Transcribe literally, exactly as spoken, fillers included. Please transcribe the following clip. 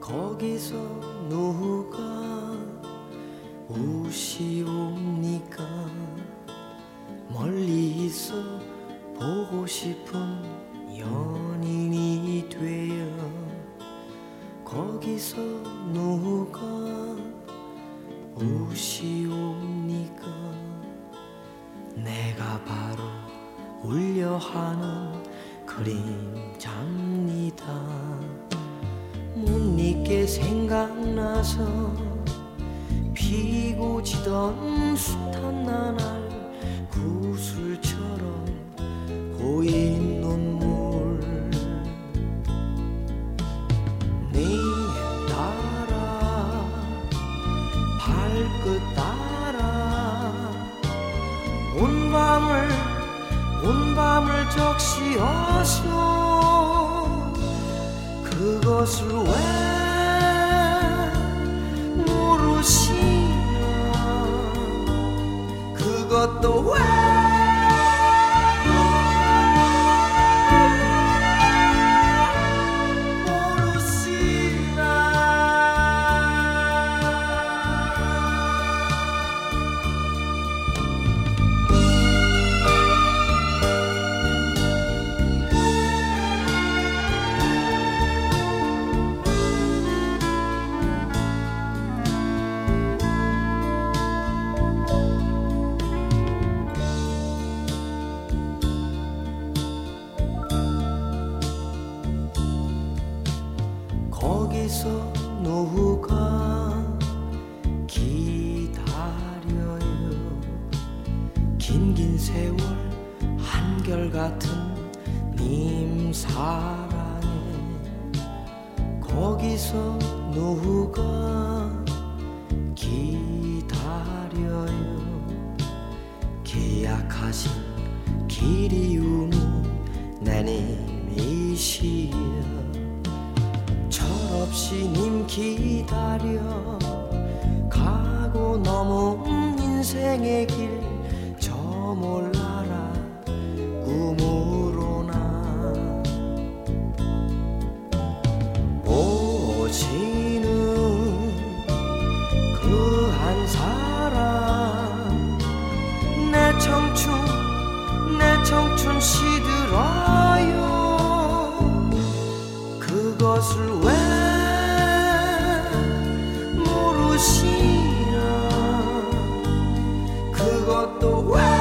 거기서 누가 우시옵니까? 멀리 있어 보고 싶은 연인이 되어 거기서 누가 우시옵니까? 내가 바로 울려하는 그림자입니다. 못 잊게 생각나서 피고 지던 숱한 나날 구슬처럼 고인 눈물 네 따라 발끝 따라 온 밤을 온 밤을 적시어서 그것을 왜 모르시나 그것도 왜 거기서 누가 기다려요. 긴긴 세월 한결같은 님 사랑에 거기서 누가 기다려요. 기약하신 길이우는 내님이시여 철없이 님 기다려 가고 넘은 인생의 길 저 몰라라 꿈으로나 오지는 그 한 사람 내 청춘 내 청춘 시들어요. 그것을 왜 모르시나 그것도 왜